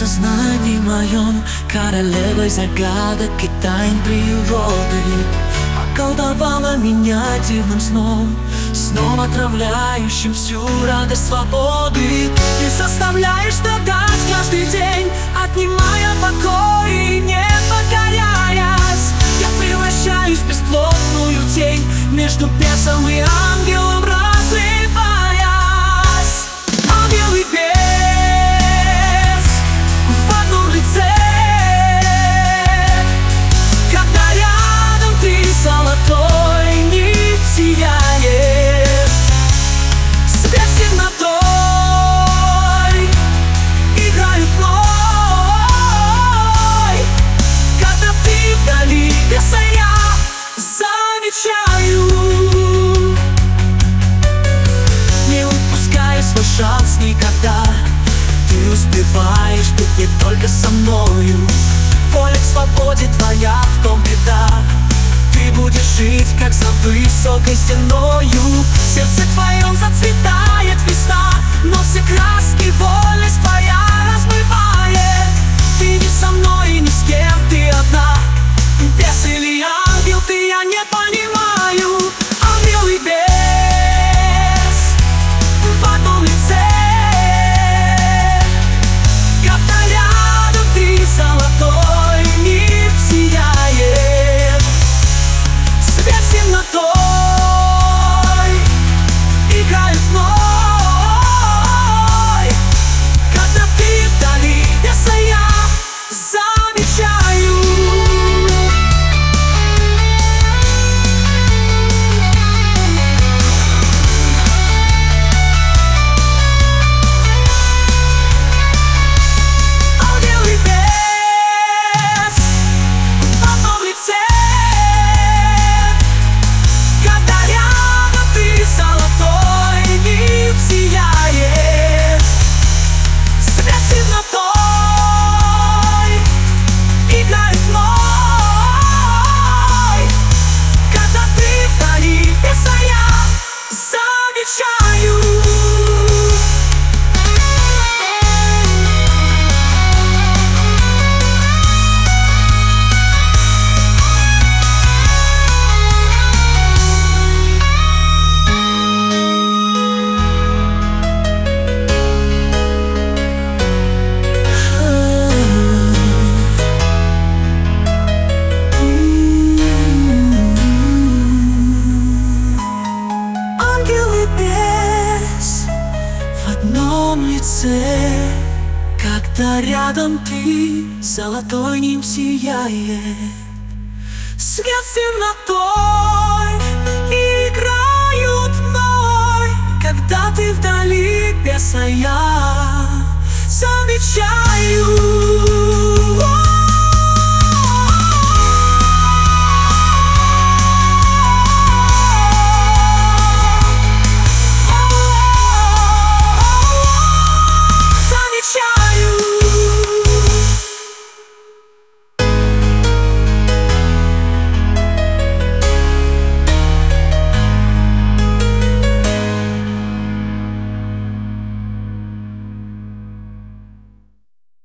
сознании моем королевой загадок и тайн природы. Околдовала меня дивным сном, сном, отравляющим всю радость свободы. Ты заставляешь страдать каждый день, отнимая покой и не покоряясь. Я превращаюсь в бесплотную тень, между бесом и ангелом разрываясь. Ангел и бес в одном лице, когда рядом ты, золотой нить сияет. Свет с темнотой играют вновь, когда ты вдали беса, я замечаю. Не упускай свой шанс никогда, ты успеваешь быть не только со мною. Воля к свободе твоя, в ком беда. Ты будешь жить, как за высокой стеною. В сердце твоем зацветает весна, но все краски вольность твоя размывает. Ты не со мной и ни с кем, ты одна. Бес или ангел, ты, я не понимаю. Ангел и бес в одном лице, когда рядом ты, золотой нить сияет. Свет с темнотой играют вновь, когда ты вдали беса, я замечаю. Ангел и бес в одном лице, когда рядом ты, золотой нить сияет. Свет с темнотой играет вновь, когда ты вдали беса, я замечаю. Ангел и бес в одном лице, когда рядом ты, золотой нить сияет. Свет с темнотой играют вновь, когда ты вдали беса, я замечаю.